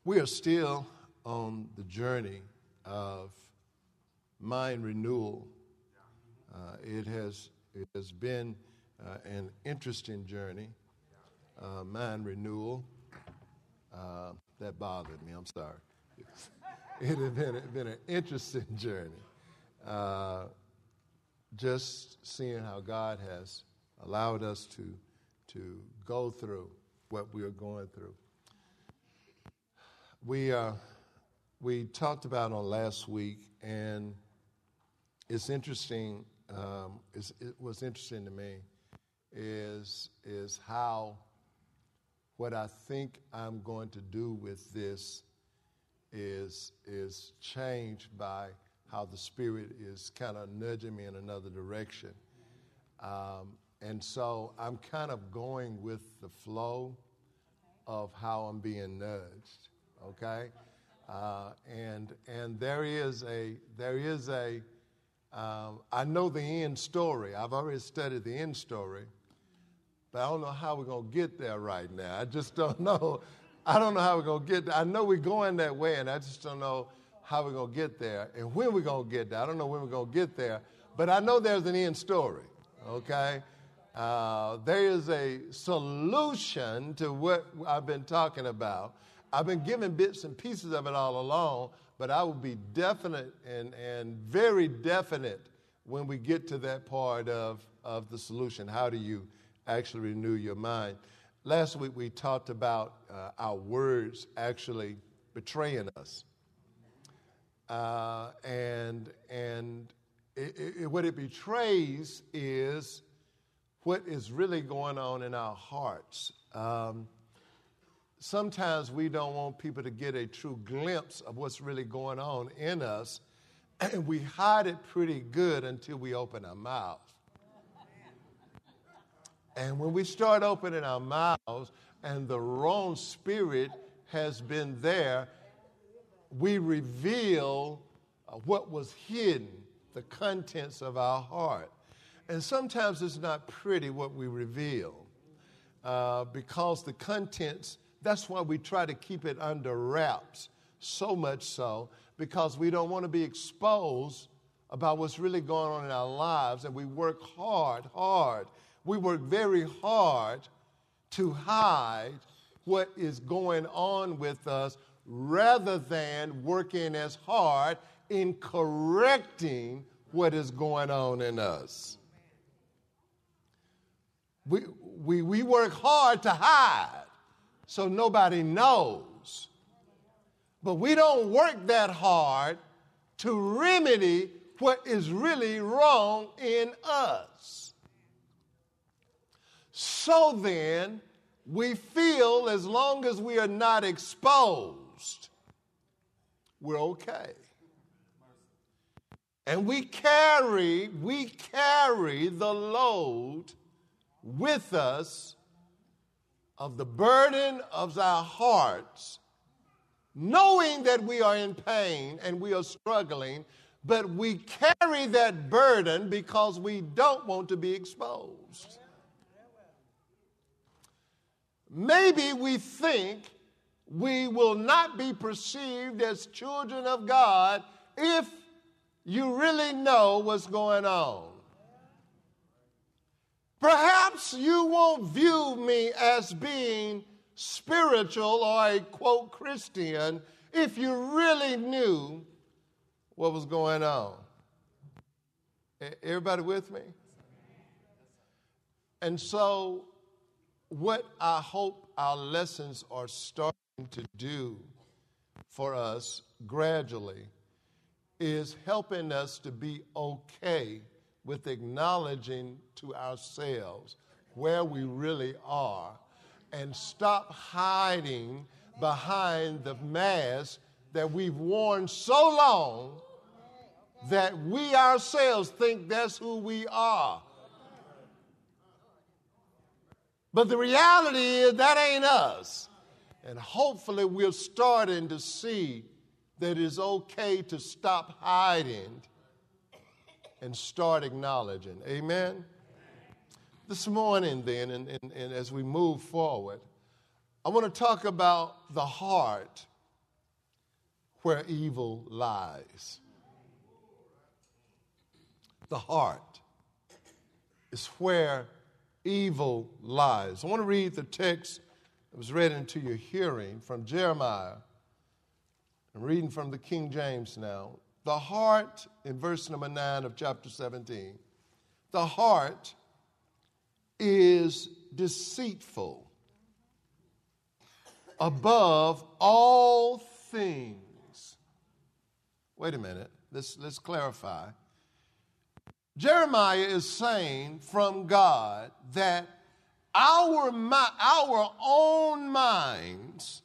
We are still on the journey of mind renewal. It has been an interesting journey, mind renewal. That bothered me. I'm sorry. It has been an interesting journey. Just seeing how God has allowed us to go through what we are going through. We talked about on last week, and it's interesting. It was interesting to me is how what I think I'm going to do with this is changed by how the Spirit is kind of nudging me in another direction. And so I'm kind of going with the flow of how I'm being nudged. Okay, and there is a I know the end story. I've already studied the end story, but I don't know how we're gonna get there right now. I just don't know. I don't know how we're gonna get there. I know we're going that way, and I just don't know how we're gonna get there and when we're gonna get there. I don't know when we're gonna get there, but I know there's an end story. Okay. There is a solution to what I've been talking about. I've been giving bits and pieces of it all along, but I will be definite and very definite when we get to that part of the solution. How do you actually renew your mind? Last week we talked about our words actually betraying us. And what it betrays is what is really going on in our hearts. Sometimes we don't want people to get a true glimpse of what's really going on in us, and we hide it pretty good until we open our mouth. And when we start opening our mouths and the wrong spirit has been there, we reveal what was hidden, the contents of our heart. And sometimes it's not pretty what we reveal because the contents, that's why we try to keep it under wraps, so much so, because we don't want to be exposed about what's really going on in our lives, and we work hard. We work very hard to hide what is going on with us rather than working as hard in correcting what is going on in us. We work hard to hide so nobody knows. But we don't work that hard to remedy what is really wrong in us. So then, we feel as long as we are not exposed, we're okay. And we carry the load with us of the burden of our hearts, knowing that we are in pain and we are struggling, but we carry that burden because we don't want to be exposed. Maybe we think we will not be perceived as children of God if you really know what's going on. Perhaps you won't view me as being spiritual or a, quote, Christian if you really knew what was going on. Everybody with me? And so what I hope our lessons are starting to do for us gradually is helping us to be okay with acknowledging to ourselves where we really are and stop hiding behind the mask that we've worn so long that we ourselves think that's who we are. But the reality is that ain't us. And hopefully we're starting to see that it's okay to stop hiding and start acknowledging. Amen? This morning then, and as we move forward, I want to talk about the heart where evil lies. The heart is where evil lies. I want to read the text that was read into your hearing from Jeremiah. I'm reading from the King James now. The heart, in verse number 9 of chapter 17, the heart is deceitful above all things. Wait a minute. Let's clarify. Jeremiah is saying from God that our own minds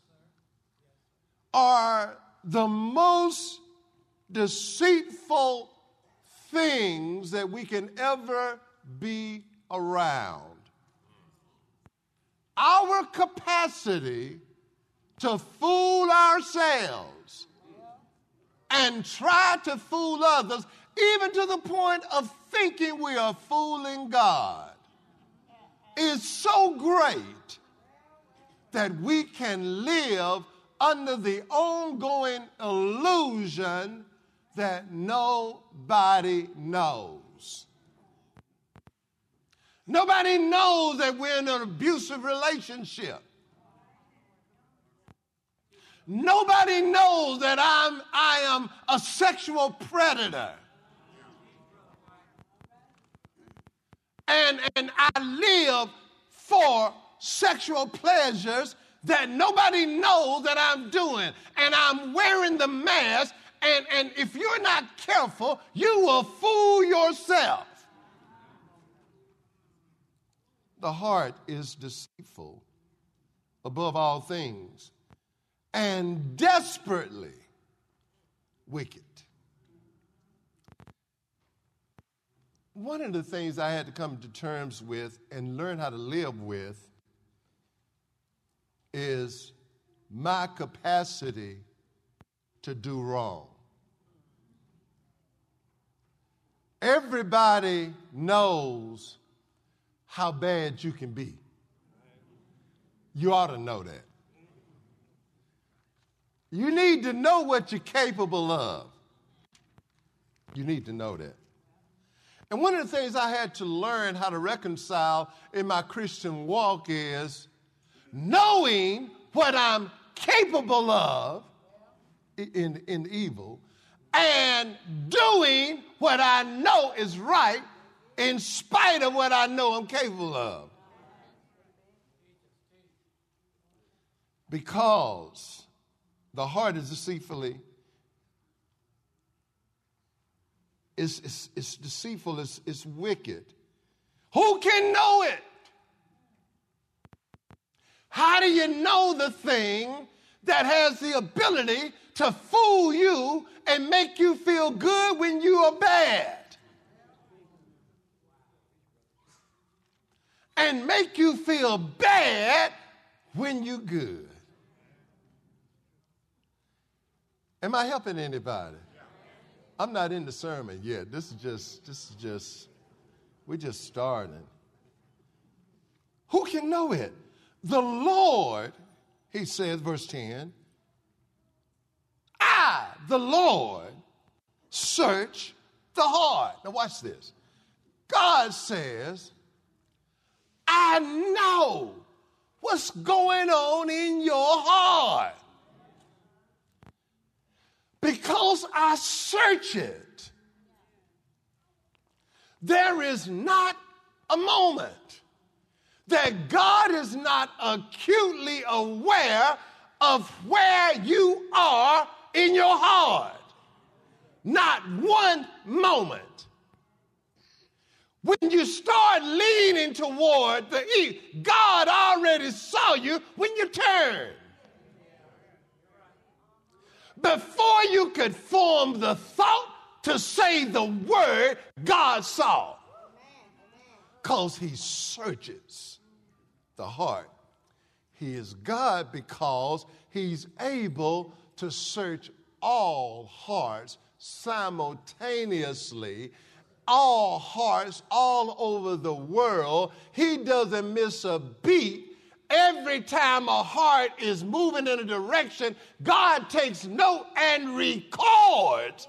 are the most deceitful things that we can ever be around. Our capacity to fool ourselves and try to fool others, even to the point of thinking we are fooling God, is so great that we can live under the ongoing illusion that nobody knows. Nobody knows that we're in an abusive relationship. Nobody knows that I am a sexual predator. And I live for sexual pleasures that nobody knows that I'm doing. And I'm wearing the mask, and if you're not careful, you will fool yourself. The heart is deceitful above all things and desperately wicked. One of the things I had to come to terms with and learn how to live with is my capacity to do wrong. Everybody knows how bad you can be. You ought to know that. You need to know what you're capable of. You need to know that. And one of the things I had to learn how to reconcile in my Christian walk is knowing what I'm capable of in evil and doing what I know is right in spite of what I know I'm capable of. Because the heart is deceitfully, it's deceitful, it's wicked. Who can know it? How do you know the thing that has the ability to fool you and make you feel good when you are bad? And make you feel bad when you're good. Am I helping anybody? I'm not in the sermon yet. This is just, we're just starting. Who can know it? The Lord, he says, verse 10, I, the Lord, search the heart. Now watch this. God says, I know what's going on in your heart because I search it. There is not a moment that God is not acutely aware of where you are in your heart. Not one moment. When you start leaning toward the east, God already saw you when you turned. Before you could form the thought to say the word, God saw. Because he searches the heart. He is God because he's able to search all hearts simultaneously, all hearts all over the world. He doesn't miss a beat, every time a heart is moving in a direction, God takes note and records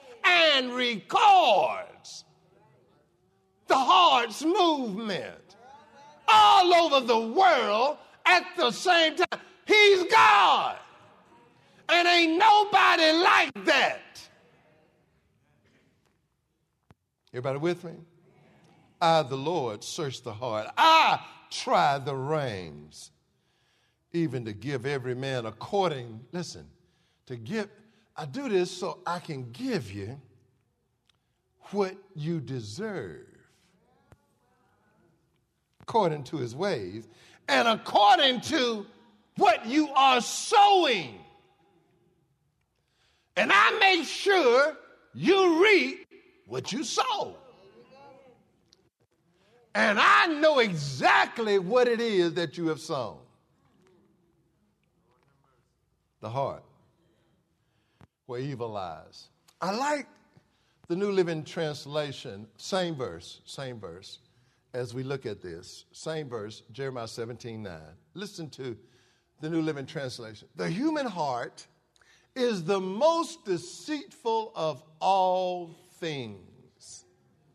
the heart's movement all over the world at the same time. He's God. And ain't nobody like that. Everybody with me? I, the Lord, search the heart. I try the reins, even to give every man according, listen, I do this so I can give you what you deserve, according to his ways, and according to what you are sowing. And I make sure you reap what you sow. And I know exactly what it is that you have sown. The heart, where evil lies. I like the New Living Translation, same verse, as we look at this. Same verse, Jeremiah 17:9. Listen to the New Living Translation. The human heart is the most deceitful of all things.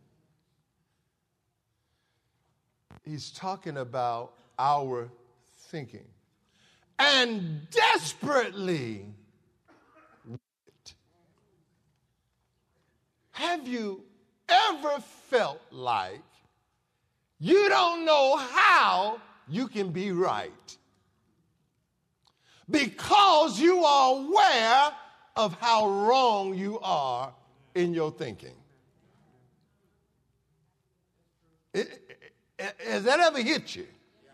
He's talking about our thinking. And desperately wicked. Have you ever felt like you don't know how you can be right? Because you are aware of how wrong you are in your thinking. Has that ever hit you?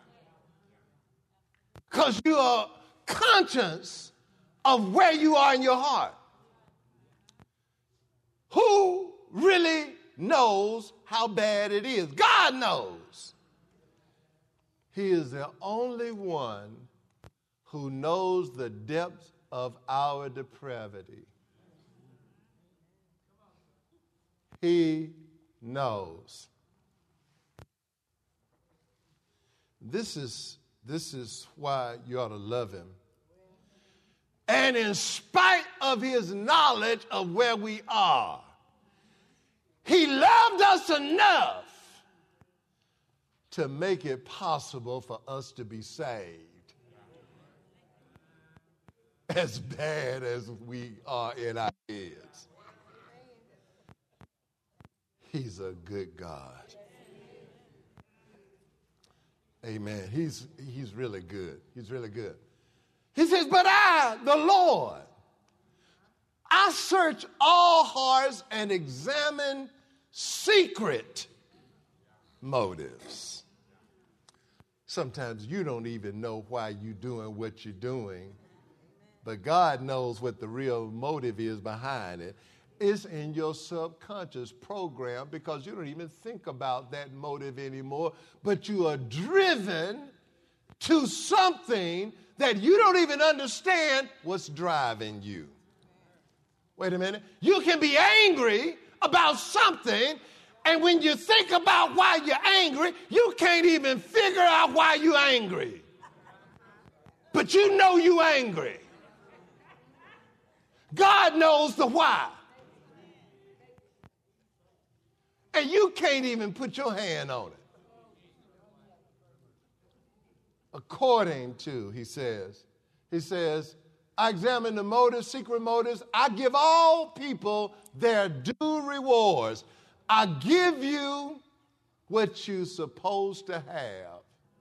Because you are conscious of where you are in your heart. Who really knows how bad it is? God knows. He is the only one who knows the depths of our depravity. He knows. This is why you ought to love him. And in spite of his knowledge of where we are, he loved us enough to make it possible for us to be saved. As bad as we are in our heads. He's a good God. Amen. He's really good. He's really good. He says, but I, the Lord, I search all hearts and examine secret motives. Sometimes you don't even know why you're doing what you're doing, but God knows what the real motive is behind it. It's in your subconscious program because you don't even think about that motive anymore, but you are driven to something that you don't even understand what's driving you. Wait a minute. You can be angry about something, and when you think about why you're angry, you can't even figure out why you're angry. But you know you're angry. God knows the why. And you can't even put your hand on it. According to, he says, I examine the motives, secret motives. I give all people their due rewards. I give you what you're supposed to have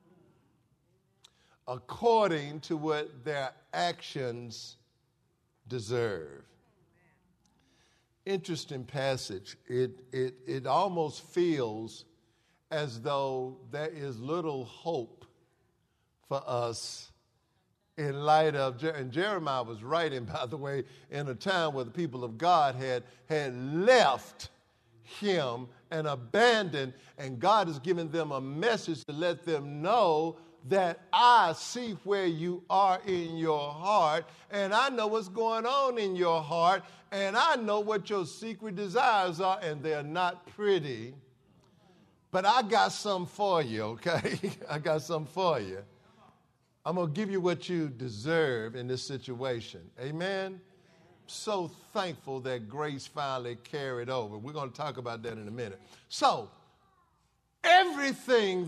according to what their actions deserve. Interesting passage. It almost feels as though there is little hope for us in light of, and Jeremiah was writing, by the way, in a time where the people of God had left him and abandoned, and God is giving them a message to let them know that I see where you are in your heart, and I know what's going on in your heart, and I know what your secret desires are, and they're not pretty. But I got something for you, okay? I got something for you. I'm going to give you what you deserve in this situation. Amen? So thankful that grace finally carried over. We're going to talk about that in a minute. So, everything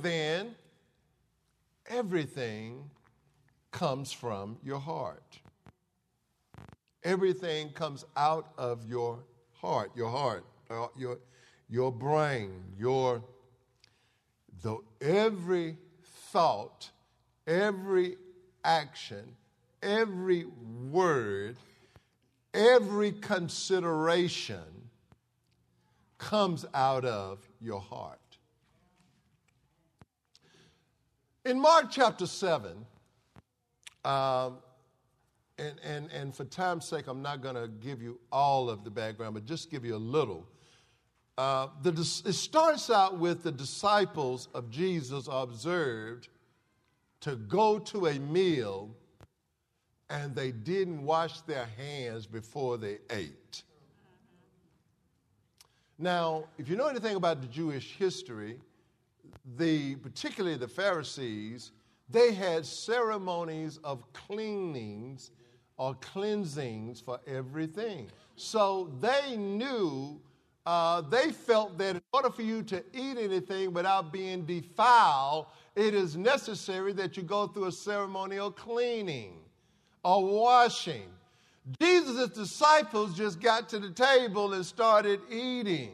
comes from your heart. Everything comes out of your heart, your brain, every thought, every action, every word, every consideration comes out of your heart. In Mark chapter 7, and for time's sake, I'm not going to give you all of the background, but just give you a little. It starts out with the disciples of Jesus are observed to go to a meal, and they didn't wash their hands before they ate. Now, if you know anything about the Jewish history, particularly the Pharisees, they had ceremonies of cleanings or cleansings for everything. So they knew, they felt that in order for you to eat anything without being defiled, it is necessary that you go through a ceremonial cleaning or washing. Jesus' disciples just got to the table and started eating.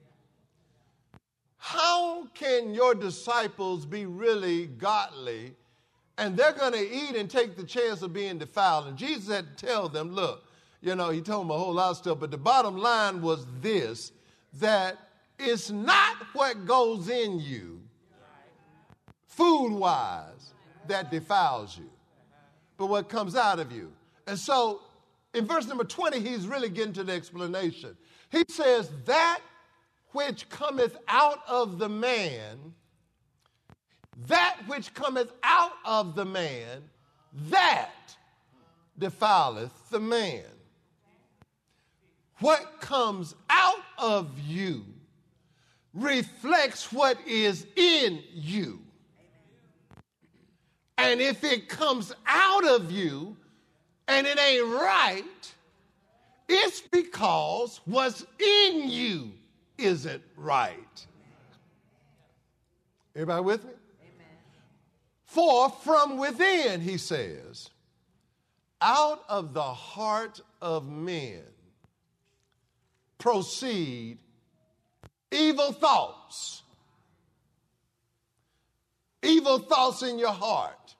How can your disciples be really godly and they're going to eat and take the chance of being defiled? And Jesus had to tell them, look, he told them a whole lot of stuff, but the bottom line was this, that it's not what goes in you, food-wise, that defiles you, but what comes out of you. And so in verse number 20, he's really getting to the explanation. He says, that which cometh out of the man, that defileth the man. What comes out of you reflects what is in you. And if it comes out of you and it ain't right, it's because what's in you isn't right. Everybody with me? Amen. For from within, he says, out of the heart of men proceed evil thoughts. Evil thoughts in your heart.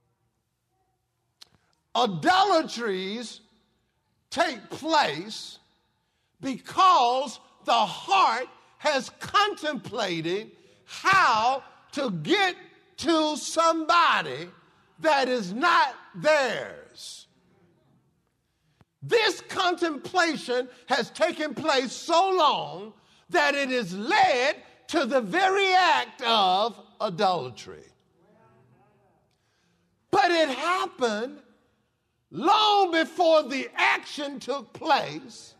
Idolatries take place because the heart has contemplated how to get to somebody that is not theirs. This contemplation has taken place so long that it has led to the very act of idolatry. But it happened long before the action took place.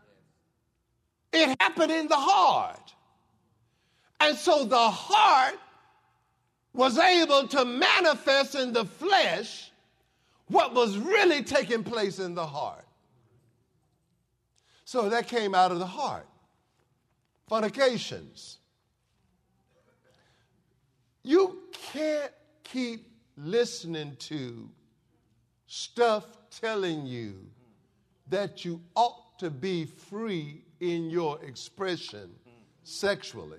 It happened in the heart. And so the heart was able to manifest in the flesh what was really taking place in the heart. So that came out of the heart. Fornications. You can't keep listening to stuff telling you that you ought to be free in your expression sexually.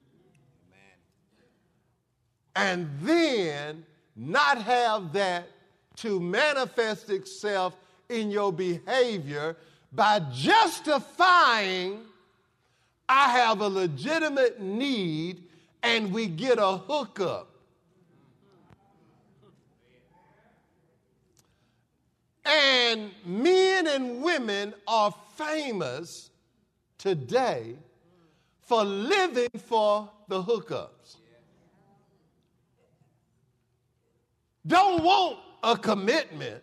And then not have that to manifest itself in your behavior by justifying I have a legitimate need and we get a hookup. And men and women are famous today for living for the hookups. Don't want a commitment.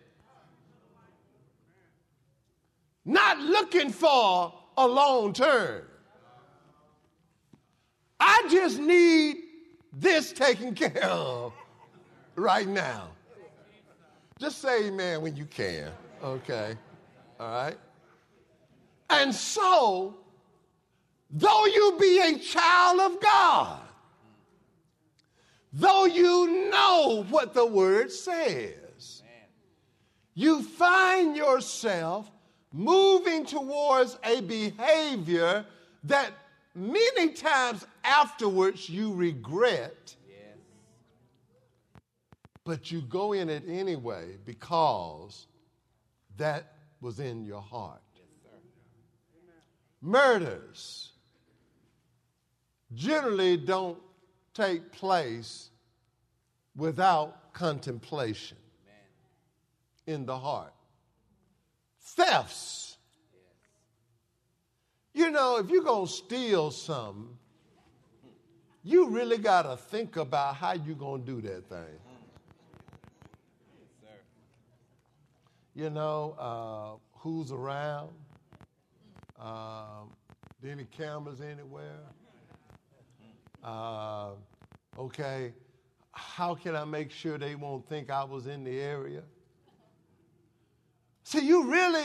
Not looking for a long term. I just need this taken care of right now. Just say amen when you can, okay? All right? And so, though you be a child of God, though you know what the word says, you find yourself moving towards a behavior that many times afterwards you regret, but you go in it anyway because that was in your heart. Murders generally don't take place without contemplation in the heart. Thefts. You know, if you're going to steal something, you really got to think about how you're going to do that thing. You know, who's around? Any cameras anywhere? Okay, how can I make sure they won't think I was in the area? See, you're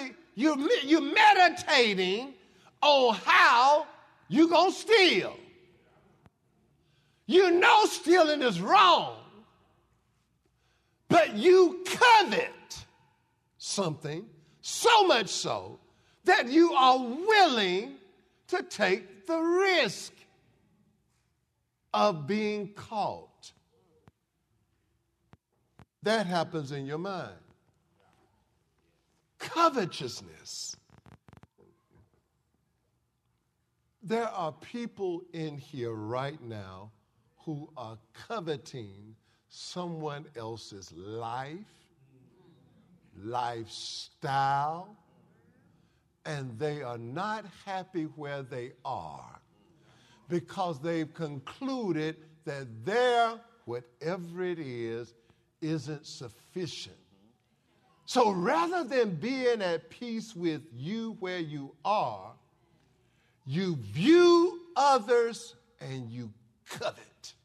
meditating on how you're going to steal. You know stealing is wrong, but you covet something so much so that you are willing to take the risk of being caught. That happens in your mind. Covetousness. There are people in here right now who are coveting someone else's life, lifestyle, and they are not happy where they are because they've concluded that their whatever it is isn't sufficient. So rather than being at peace with you where you are, you view others and you covet.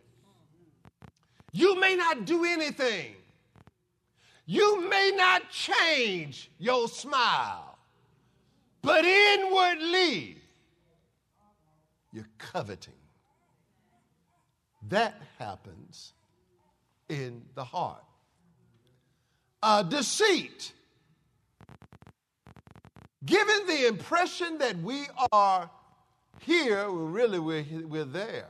You may not do anything. You may not change your smile, but inwardly, you're coveting. That happens in the heart. Deceit. Given the impression that we are here, we're there.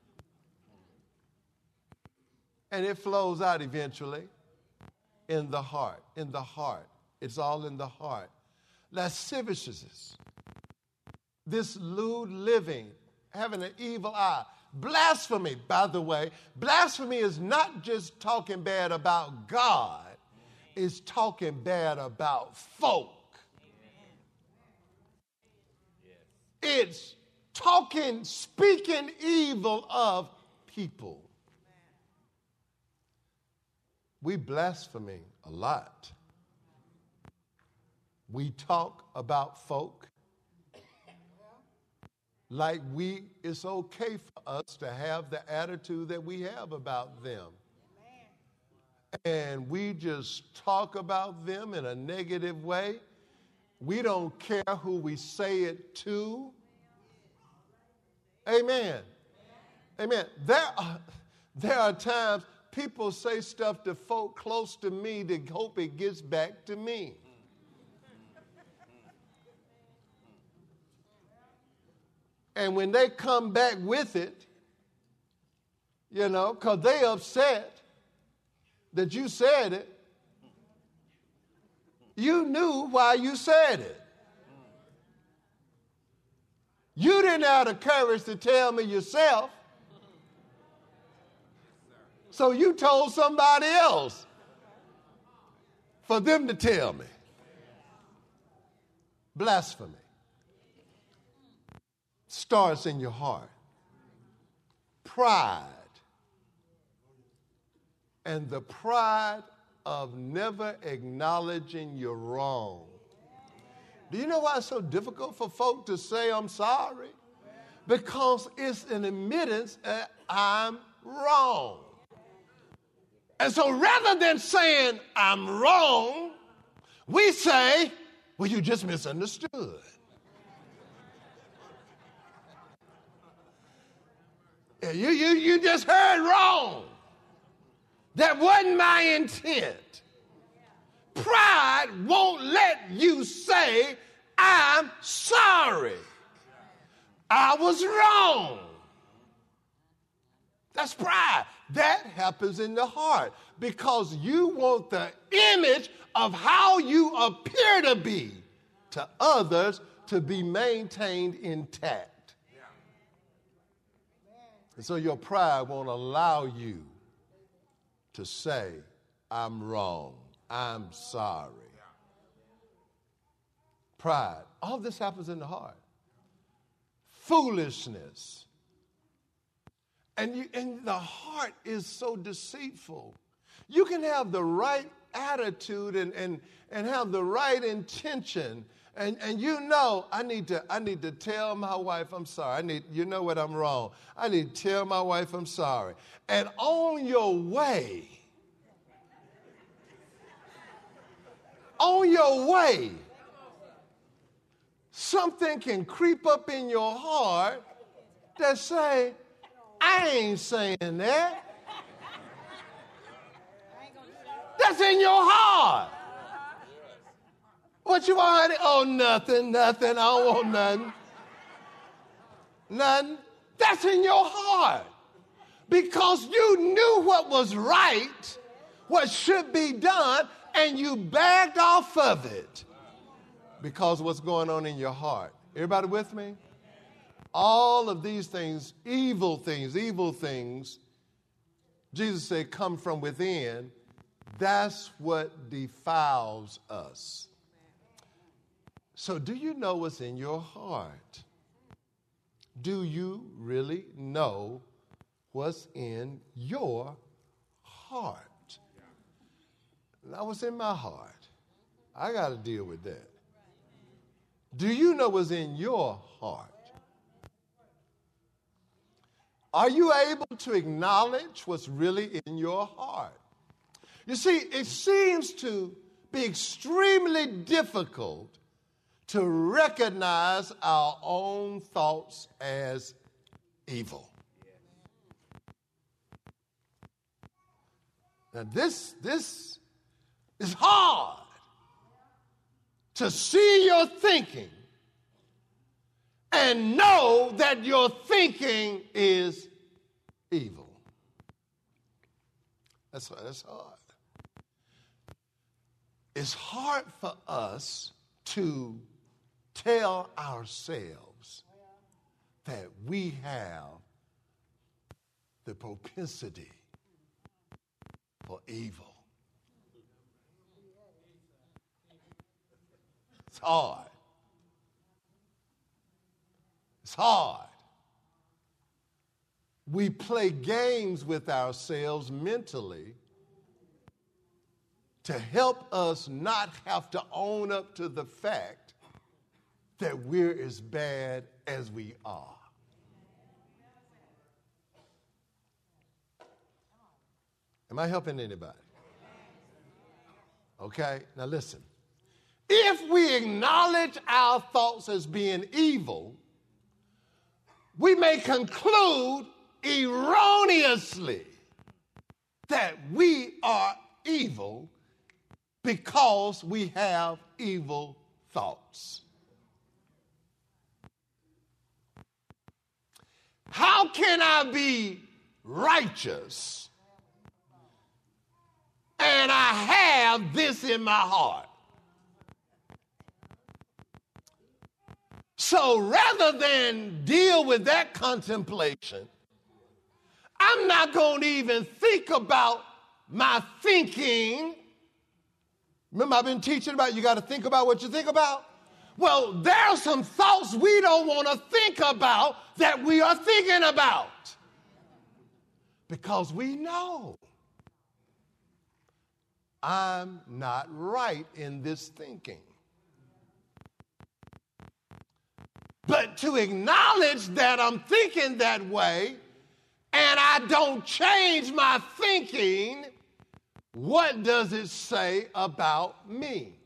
And it flows out eventually in the heart. In the heart. It's all in the heart. Lasciviousness. This lewd living, having an evil eye. Blasphemy, by the way. Blasphemy is not just talking bad about God. It's talking bad about folk. It's speaking evil of people. We blaspheme a lot. We talk about folk like it's okay for us to have the attitude that we have about them. And we just talk about them in a negative way. We don't care who we say it to. Amen. Amen. There are times people say stuff to folk close to me to hope it gets back to me. And when they come back with it, you know, because they upset that you said it, you knew why you said it. You didn't have the courage to tell me yourself, so you told somebody else for them to tell me. Blasphemy starts in your heart. Pride. And the pride of never acknowledging you're wrong. Do you know why it's so difficult for folk to say I'm sorry? Because it's an admittance that I'm wrong. And so rather than saying, I'm wrong, we say, well, you just misunderstood. You just heard wrong. That wasn't my intent. Pride won't let you say, I'm sorry. I was wrong. That's pride. That happens in the heart because you want the image of how you appear to be to others to be maintained intact. And so your pride won't allow you to say, I'm wrong, I'm sorry. Pride. All this happens in the heart. Foolishness. And the heart is so deceitful. You can have the right attitude and have the right intention. And you know, I need to tell my wife I'm sorry. You know what, I'm wrong. I need to tell my wife I'm sorry. And on your way, something can creep up in your heart that say, I ain't saying that. That's in your heart. What you want? Oh, nothing. I don't want nothing. Nothing. That's in your heart. Because you knew what was right, what should be done, and you backed off of it. Because of what's going on in your heart. Everybody with me? All of these things, evil things, Jesus said come from within. That's what defiles us. So do you know what's in your heart? Do you really know what's in your heart? Now, what's in my heart? I got to deal with that. Do you know what's in your heart? Are you able to acknowledge what's really in your heart? You see, it seems to be extremely difficult to recognize our own thoughts as evil. Now, this is hard to see your thinking and know that your thinking is evil. That's hard. It's hard for us to tell ourselves that we have the propensity for evil. It's hard. It's hard. We play games with ourselves mentally to help us not have to own up to the fact that we're as bad as we are. Am I helping anybody? Okay, now listen. If we acknowledge our thoughts as being evil, we may conclude erroneously that we are evil because we have evil thoughts. How can I be righteous and I have this in my heart? So rather than deal with that contemplation, I'm not going to even think about my thinking. Remember, I've been teaching about you got to think about what you think about? Well, there are some thoughts we don't want to think about that we are thinking about. Because we know I'm not right in this thinking. But to acknowledge that I'm thinking that way and I don't change my thinking What does it say about me?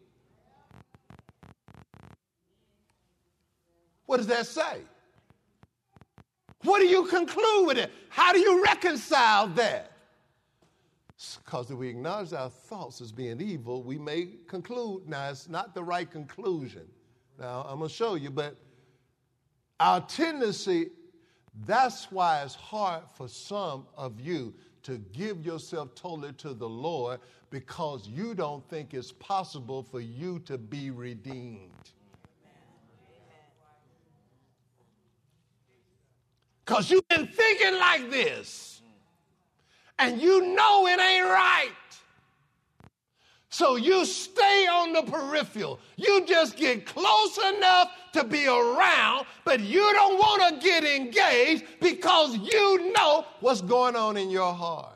What does that say? What do you conclude with it? How do you reconcile that? Because if we acknowledge our thoughts as being evil, we may conclude. Now, it's not the right conclusion. Now, I'm going to show you, but our tendency, that's why it's hard for some of you to give yourself totally to the Lord, because you don't think it's possible for you to be redeemed. Because you've been thinking like this, and you know it ain't right. So you stay on the peripheral. You just get close enough to be around, but you don't want to get engaged because you know what's going on in your heart.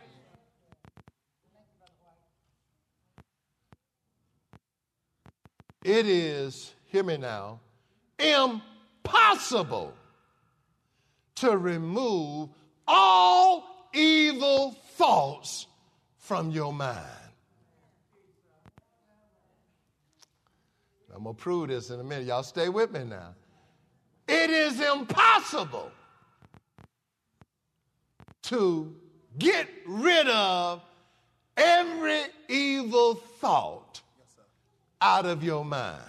It is, hear me now, impossible to remove all evil thoughts from your mind. I'm going to prove this in a minute. Y'all stay with me now. It is impossible to get rid of every evil thought out of your mind.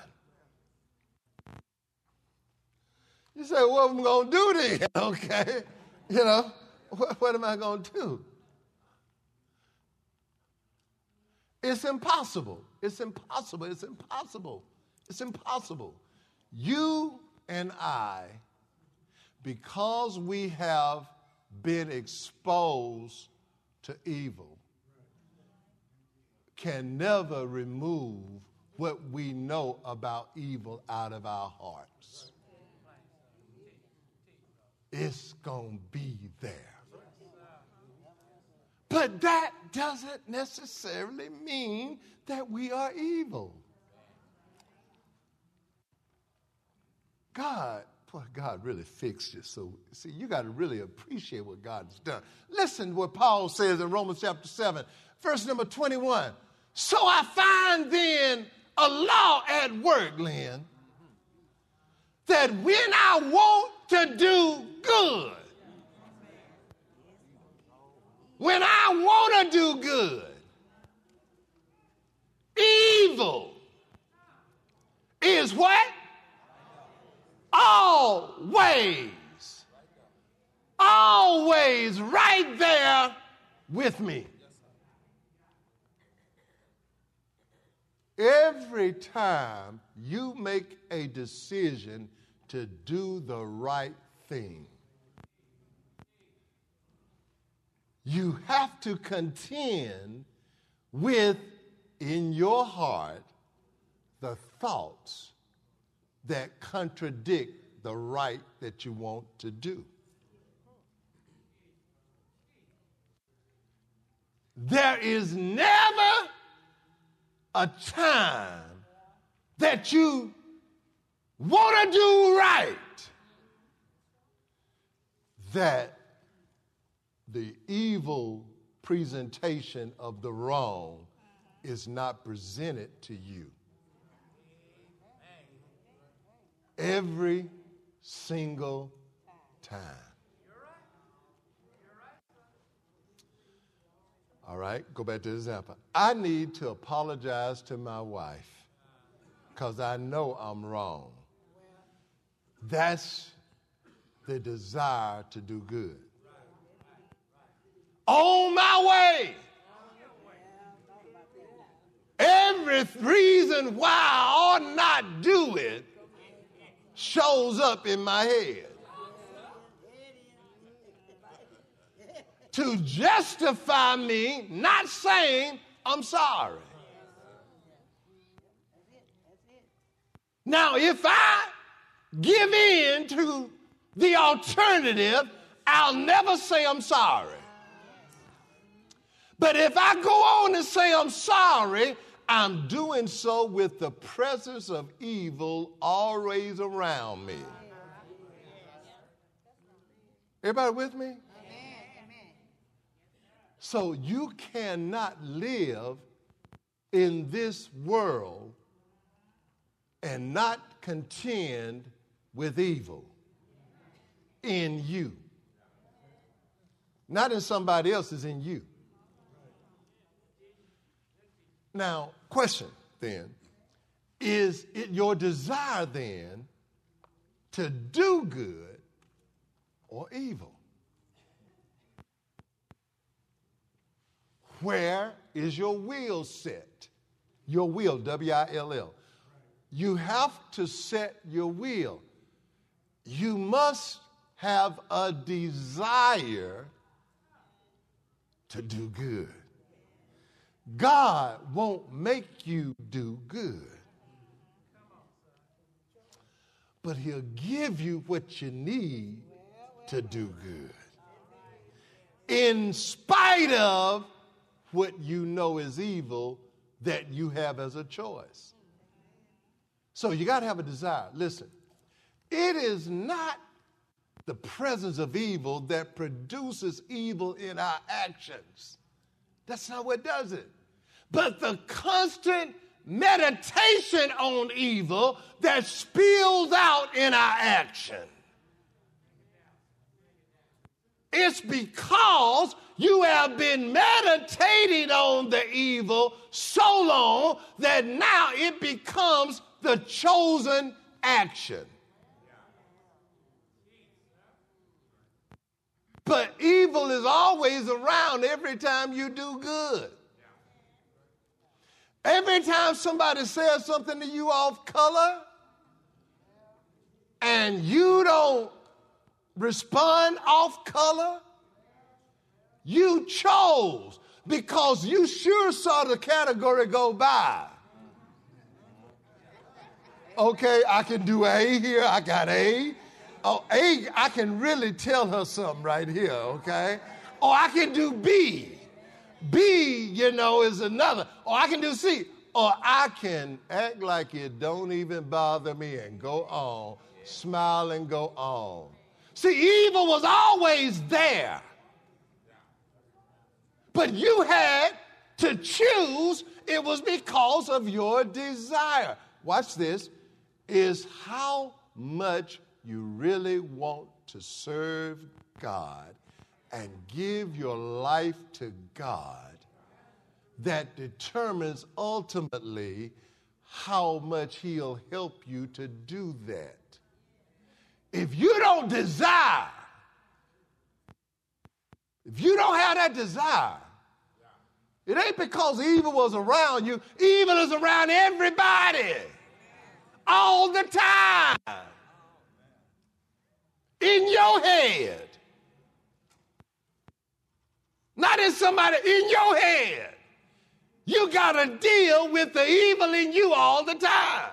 You say, what am I going to do then? Okay. You know, what am I going to do? It's impossible. It's impossible. It's impossible. It's impossible. You and I, because we have been exposed to evil, can never remove what we know about evil out of our hearts. It's going to be there. But that doesn't necessarily mean that we are evil. God really fixed it. So, see, you got to really appreciate what God has done. Listen to what Paul says in Romans chapter 7, verse number 21. So I find then a law at work, Lynn, that when I want to do good, when I want to do good, evil is what? Always right there with me. Every time you make a decision to do the right thing, you have to contend with, in your heart, the thoughts that contradict the right that you want to do. There is never a time that you want to do right that the evil presentation of the wrong is not presented to you. Every single time. All right, go back to the example. I need to apologize to my wife because I know I'm wrong. That's the desire to do good. On my way. Every reason why I ought not do it shows up in my head. To justify me not saying I'm sorry. Now, if I give in to the alternative, I'll never say I'm sorry. But if I go on and say I'm sorry, I'm doing so with the presence of evil always around me. Everybody with me? So you cannot live in this world and not contend with evil in you. Not in somebody else, it's in you. Now, question then, is it your desire then to do good or evil? Where is your will set? Your will, W-I-L-L. You have to set your will. You must have a desire to do good. God won't make you do good, but he'll give you what you need to do good, in spite of what you know is evil that you have as a choice. So you got to have a desire. Listen, it is not the presence of evil that produces evil in our actions. That's not what does it. But the constant meditation on evil that spills out in our action. It's because you have been meditating on the evil so long that now it becomes the chosen action. But evil is always around every time you do good. Every time somebody says something to you off color and you don't respond off color, you chose because you sure saw the category go by. Okay, I can do A here. I got A. Oh, A, I can really tell her something right here, okay? Or I can do B. B, is another. Or I can do C. Or I can act like it don't even bother me and go on. Smile and go on. See, evil was always there. But you had to choose. It was because of your desire. Watch this. Is how much you really want to serve God and give your life to God that determines ultimately how much he'll help you to do that. If you don't desire, if you don't have that desire, it ain't because evil was around you. Evil is around everybody all the time. In your head. Not in somebody, in your head. You got to deal with the evil in you all the time.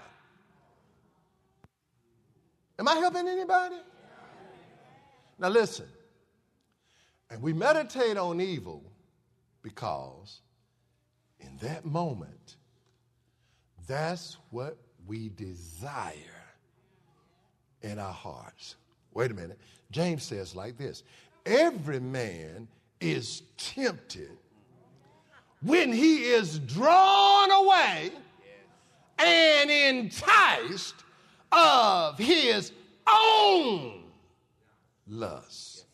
Am I helping anybody? Now listen. And we meditate on evil because in that moment, that's what we desire in our hearts. Wait a minute. James says like this. Every man is tempted when he is drawn away and enticed of his own lust.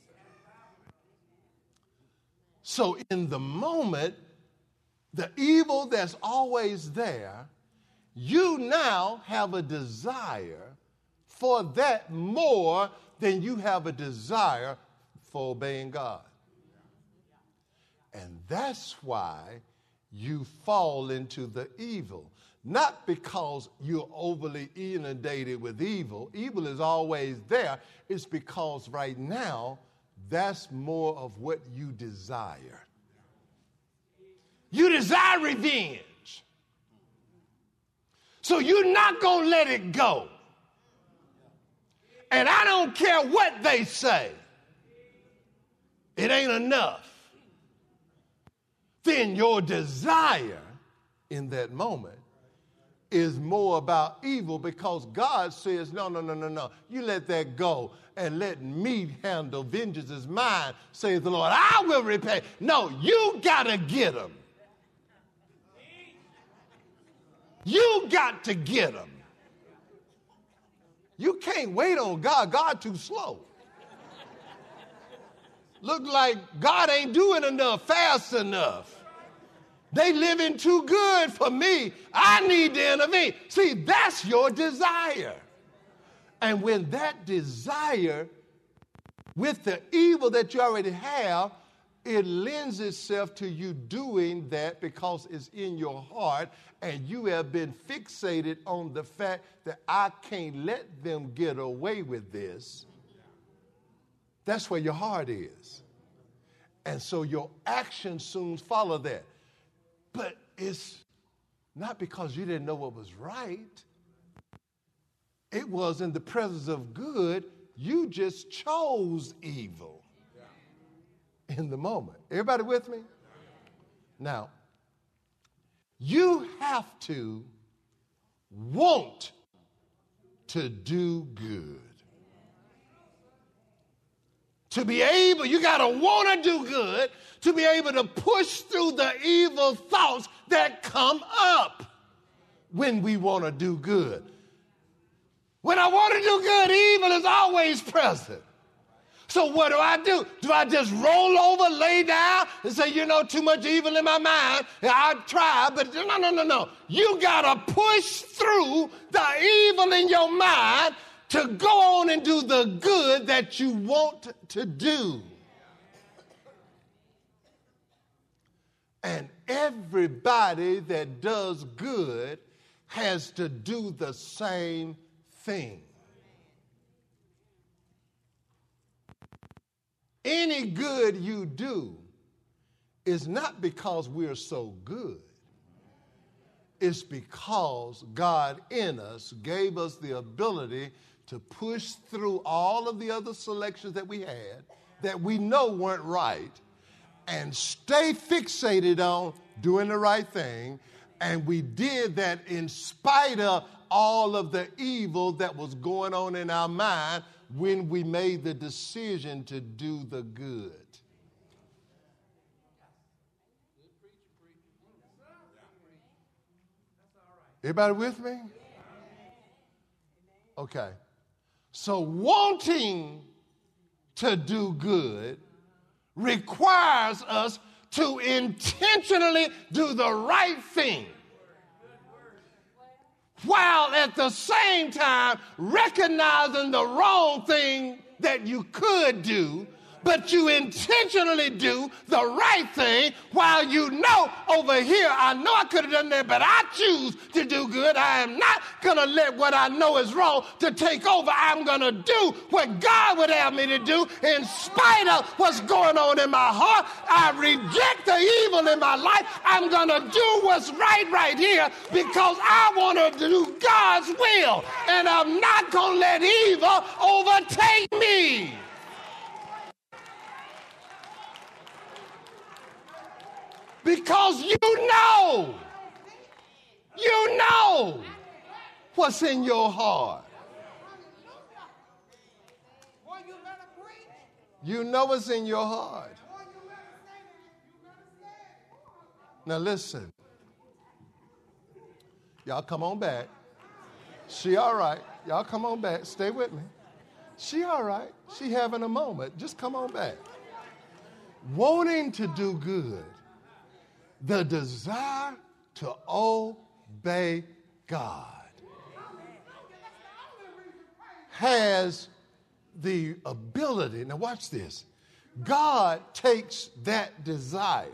So in the moment, the evil that's always there, you now have a desire for that more than you have a desire for obeying God. And that's why you fall into the evil. Not because you're overly inundated with evil. Evil is always there. It's because right now, that's more of what you desire. You desire revenge. So you're not going to let it go. And I don't care what they say. It ain't enough. Then your desire in that moment is more about evil, because God says, no, no, no, no, no. You let that go and let me handle. Vengeance is mine, says the Lord. I will repay. No, you got to get them. You got to get them. You can't wait on God. God too slow. Look like God ain't doing enough fast enough. They living too good for me. I need to intervene. See, that's your desire. And when that desire, with the evil that you already have, it lends itself to you doing that because it's in your heart, and you have been fixated on the fact that I can't let them get away with this. That's where your heart is. And so your actions soon follow that. But it's not because you didn't know what was right. It was in the presence of good. You just chose evil in the moment. Everybody with me? Now, you have to want to do good. To be able, you got to want to do good to be able to push through the evil thoughts that come up when we want to do good. When I want to do good, evil is always present. So what do? Do I just roll over, lay down, and say, too much evil in my mind? I try, but no. You got to push through the evil in your mind to go on and do the good that you want to do. And everybody that does good has to do the same thing. Any good you do is not because we're so good. It's because God in us gave us the ability to push through all of the other selections that we had that we know weren't right and stay fixated on doing the right thing. And we did that in spite of all of the evil that was going on in our mind when we made the decision to do the good. Everybody with me? Okay. So wanting to do good requires us to intentionally do the right thing, while at the same time recognizing the wrong thing that you could do, but you intentionally do the right thing while you know over here, I know I could have done that, but I choose to do good. I am not going to let what I know is wrong to take over. I'm going to do what God would have me to do in spite of what's going on in my heart. I reject the evil in my life. I'm going to do what's right here because I want to do God's will, and I'm not going to let evil overtake me. Because you know what's in your heart. You know what's in your heart. Now listen. Y'all come on back. She all right. Y'all come on back. Stay with me. She all right. She having a moment. Just come on back. Wanting to do good. The desire to obey God has the ability. Now watch this. God takes that desire.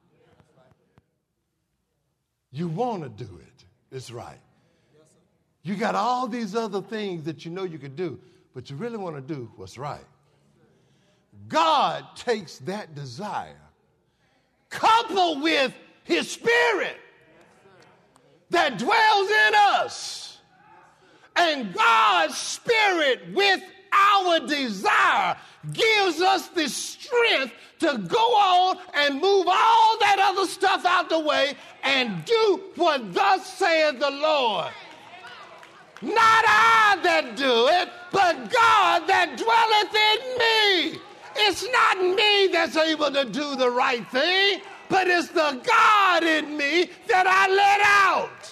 You want to do it. It's right. You got all these other things that you know you could do, but you really want to do what's right. God takes that desire, coupled with His Spirit that dwells in us, and God's Spirit with our desire gives us the strength to go on and move all that other stuff out the way and do what thus saith the Lord. Not I that do it, but God that dwelleth in me. It's not me that's able to do the right thing, but it's the God in me that I let out.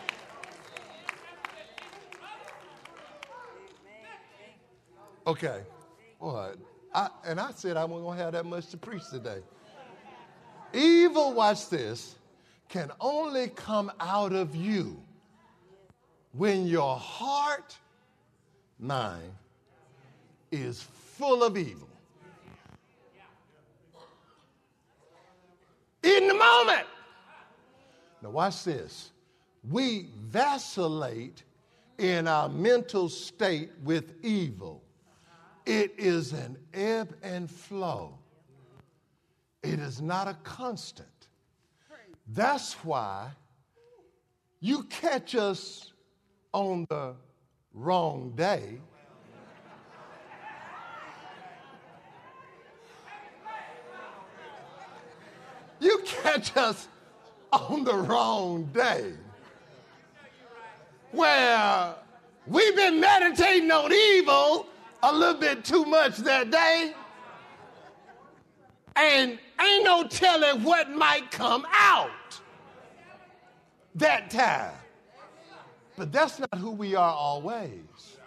Okay. What? I said I wasn't going to have that much to preach today. Evil, watch this, can only come out of you when your heart, mind, is full of evil. In the moment. Now watch this. We vacillate in our mental state with evil. It is an ebb and flow. It is not a constant. That's why you catch us on the wrong day. You catch us on the wrong day where we've been meditating on evil a little bit too much that day, and ain't no telling what might come out that time. But that's not who we are always.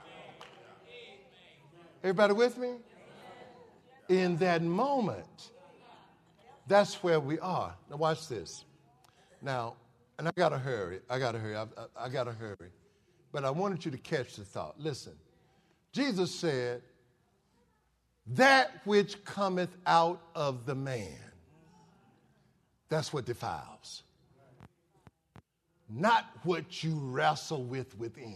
Everybody with me? In that moment, that's where we are. Now watch this. Now, and I got to hurry. I got to hurry. But I wanted you to catch the thought. Listen. Jesus said, that which cometh out of the man, that's what defiles. Not what you wrestle with within.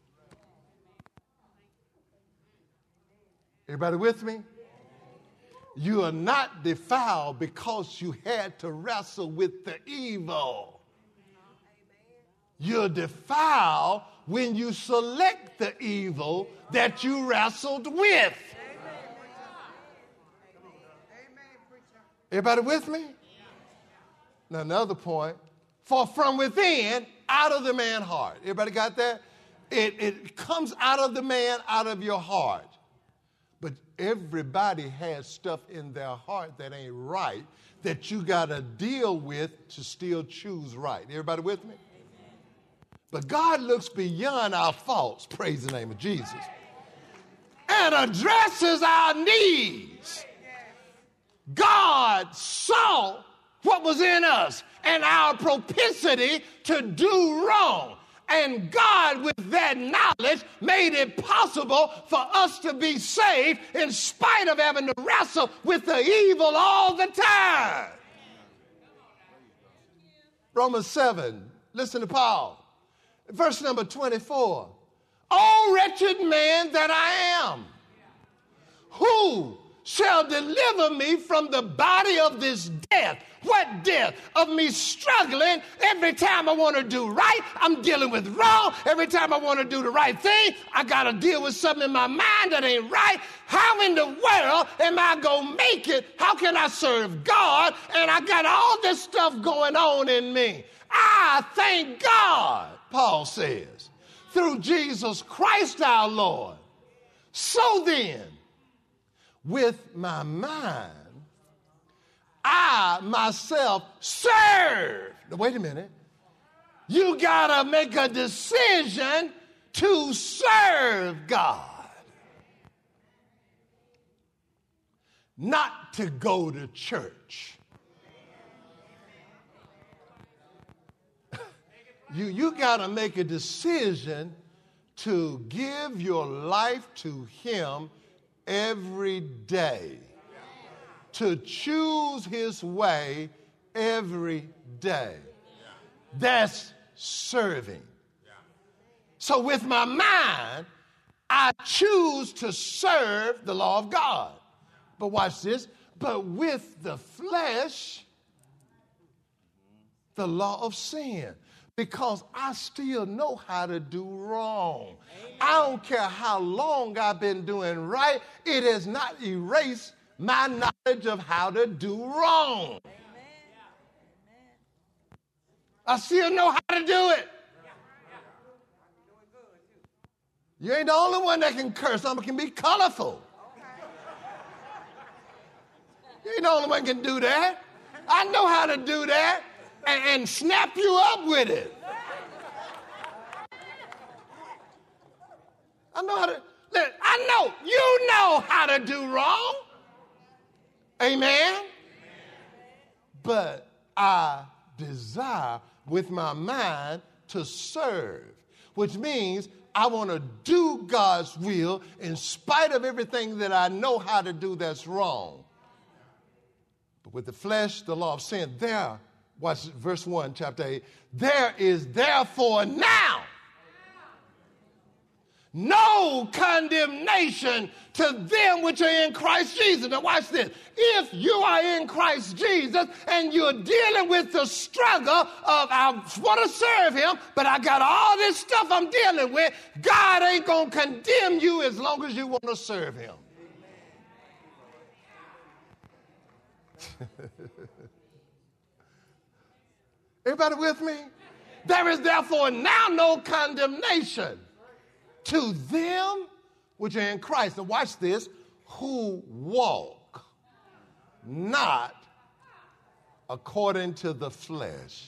Everybody with me? You are not defiled because you had to wrestle with the evil. You're defiled when you select the evil that you wrestled with. Everybody with me? Now, another point. For from within, out of the man's heart. Everybody got that? It comes out of the man, out of your heart. But everybody has stuff in their heart that ain't right that you got to deal with to still choose right. Everybody with me? But God looks beyond our faults, praise the name of Jesus, and addresses our needs. God saw what was in us and our propensity to do wrong. And God, with that knowledge, made it possible for us to be saved in spite of having to wrestle with the evil all the time. Romans 7, listen to Paul. Verse number 24. O wretched man that I am, who shall deliver me from the body of this death? What death? Of me struggling every time I want to do right, I'm dealing with wrong. Every time I want to do the right thing, I got to deal with something in my mind that ain't right. How in the world am I going to make it? How can I serve God? And I got all this stuff going on in me. I thank God, Paul says, through Jesus Christ our Lord. So then, with my mind, I myself serve. Now, wait a minute. You got to make a decision to serve God. Not to go to church. You got to make a decision to give your life to Him every day. To choose His way every day. That's serving. So with my mind, I choose to serve the law of God. But watch this. But with the flesh, the law of sin. Because I still know how to do wrong. I don't care how long I've been doing right. It has not erased my knowledge of how to do wrong. I still know how to do it. You ain't the only one that can curse. Some can be colorful. You ain't the only one that can do that. I know how to do that and snap you up with it. I know you know how to do wrong. Amen. But I desire with my mind to serve, which means I want to do God's will in spite of everything that I know how to do that's wrong. But with the flesh, the law of sin, watch verse 1, chapter 8, there is therefore now no condemnation to them which are in Christ Jesus. Now watch this. If you are in Christ Jesus and you're dealing with the struggle of I want to serve him, but I got all this stuff I'm dealing with, God ain't going to condemn you as long as you want to serve him. Everybody with me? There is therefore now no condemnation to them which are in Christ. Now watch this. Who walk not according to the flesh,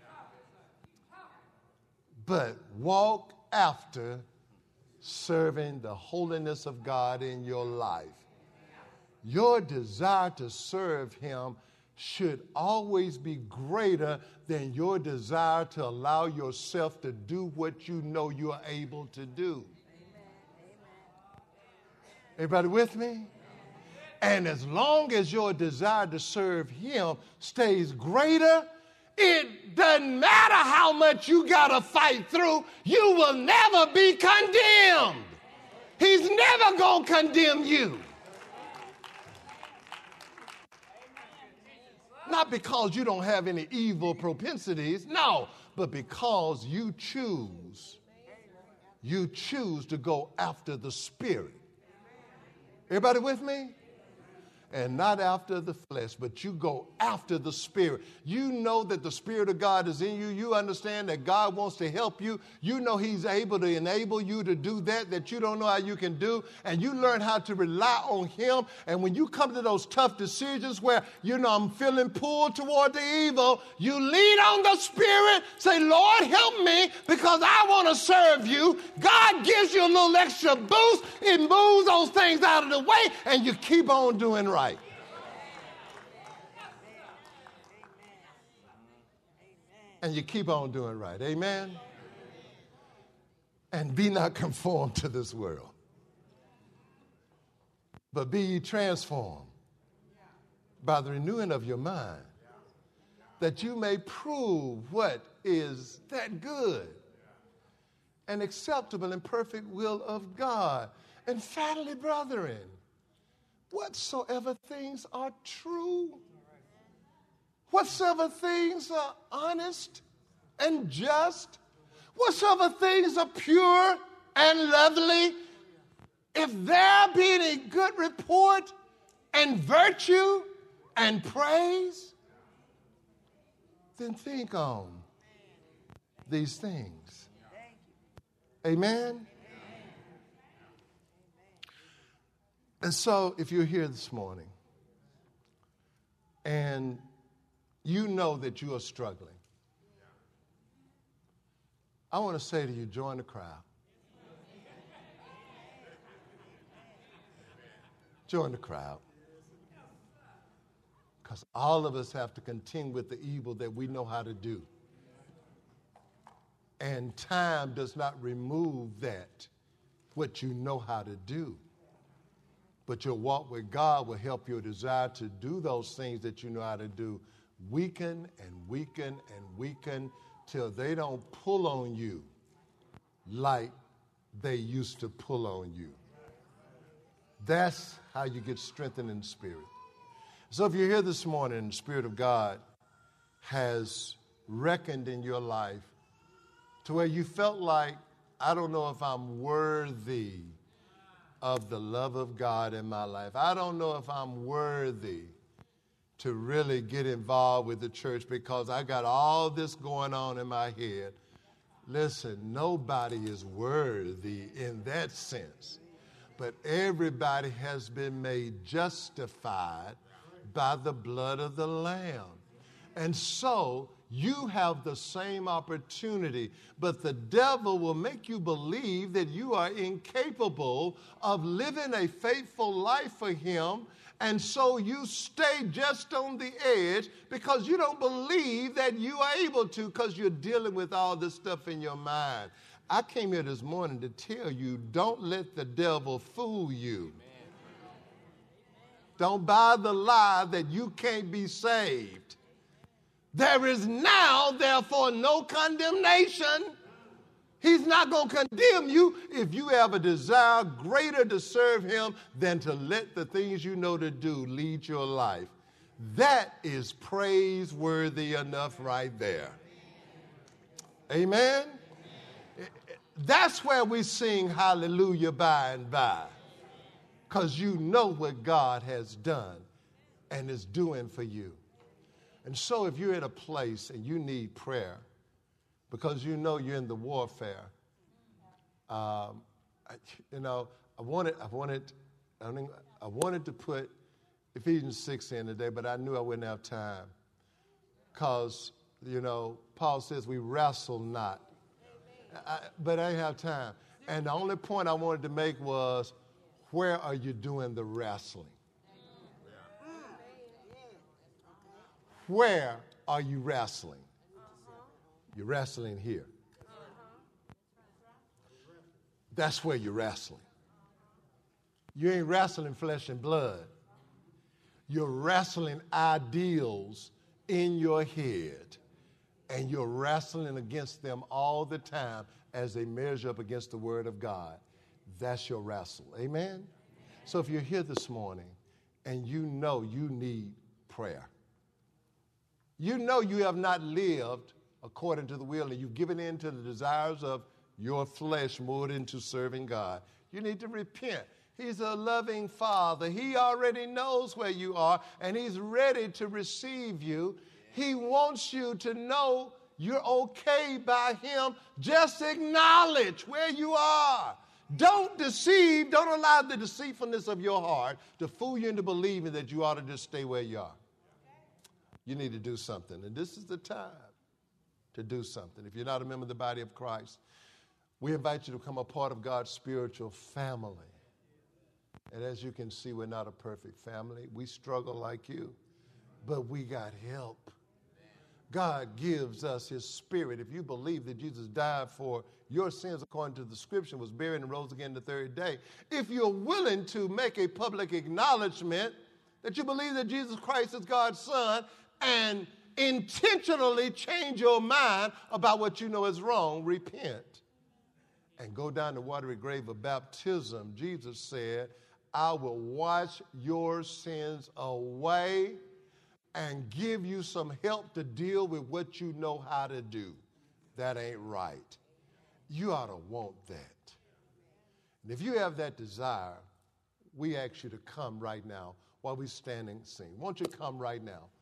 but walk after serving the holiness of God in your life. Your desire to serve him should always be greater than your desire to allow yourself to do what you know you are able to do. Everybody with me? And as long as your desire to serve him stays greater, it doesn't matter how much you got to fight through, you will never be condemned. He's never going to condemn you. Not because you don't have any evil propensities, no, but because you choose to go after the Spirit. Everybody with me? And not after the flesh, but you go after the Spirit. You know that the Spirit of God is in you. You understand that God wants to help you. You know he's able to enable you to do that you don't know how you can do. And you learn how to rely on him. And when you come to those tough decisions where, I'm feeling pulled toward the evil, you lean on the Spirit, say, Lord, help me because I want to serve you. God gives you a little extra boost. It moves those things out of the way and you keep on doing right. And you keep on doing right. Amen? And be not conformed to this world, but be ye transformed by the renewing of your mind, that you may prove what is that good and acceptable and perfect will of God. And finally, brethren, whatsoever things are true, whatsoever things are honest and just, whatsoever things are pure and lovely, if there be any good report and virtue and praise, then think on these things. Amen? And so if you're here this morning and you know that you are struggling, I want to say to you, join the crowd. Join the crowd. Because all of us have to contend with the evil that we know how to do. And time does not remove that, what you know how to do. But your walk with God will help your desire to do those things that you know how to do weaken and weaken and weaken till they don't pull on you like they used to pull on you. That's how you get strengthened in the Spirit. So if you're here this morning and the Spirit of God has reckoned in your life to where you felt like, I don't know if I'm worthy of the love of God in my life. I don't know if I'm worthy to really get involved with the church because I got all this going on in my head. Listen, nobody is worthy in that sense, but everybody has been made justified by the blood of the Lamb. And so you have the same opportunity, but the devil will make you believe that you are incapable of living a faithful life for him. And so you stay just on the edge because you don't believe that you are able to because you're dealing with all this stuff in your mind. I came here this morning to tell you, don't let the devil fool you. Don't buy the lie that you can't be saved. There is now, therefore, no condemnation. He's not going to condemn you if you have a desire greater to serve him than to let the things you know to do lead your life. That is praiseworthy enough right there. Amen? That's where we sing hallelujah by and by, because you know what God has done and is doing for you. And so if you're at a place and you need prayer, because you know you're in the warfare, I wanted to put Ephesians 6 in today, but I knew I wouldn't have time. Because, Paul says we wrestle not. But I didn't have time. And the only point I wanted to make was, where are you doing the wrestling? Where are you wrestling? You're wrestling here. That's where you're wrestling. You ain't wrestling flesh and blood. You're wrestling ideals in your head, and you're wrestling against them all the time as they measure up against the Word of God. That's your wrestle. Amen? So if you're here this morning and you know you need prayer, you know you have not lived according to the will and you've given in to the desires of your flesh more than to serving God, you need to repent. He's a loving Father. He already knows where you are, and He's ready to receive you. He wants you to know you're okay by Him. Just acknowledge where you are. Don't deceive. Don't allow the deceitfulness of your heart to fool you into believing that you ought to just stay where you are. You need to do something, and this is the time to do something. If you're not a member of the body of Christ, we invite you to become a part of God's spiritual family. And as you can see, we're not a perfect family. We struggle like you, but we got help. God gives us His Spirit. If you believe that Jesus died for your sins according to the Scripture, was buried and rose again the third day, if you're willing to make a public acknowledgement that you believe that Jesus Christ is God's Son and intentionally change your mind about what you know is wrong, repent and go down the watery grave of baptism. Jesus said, I will wash your sins away and give you some help to deal with what you know how to do. That ain't right. You ought to want that. And if you have that desire, we ask you to come right now while we stand and sing. Won't you come right now?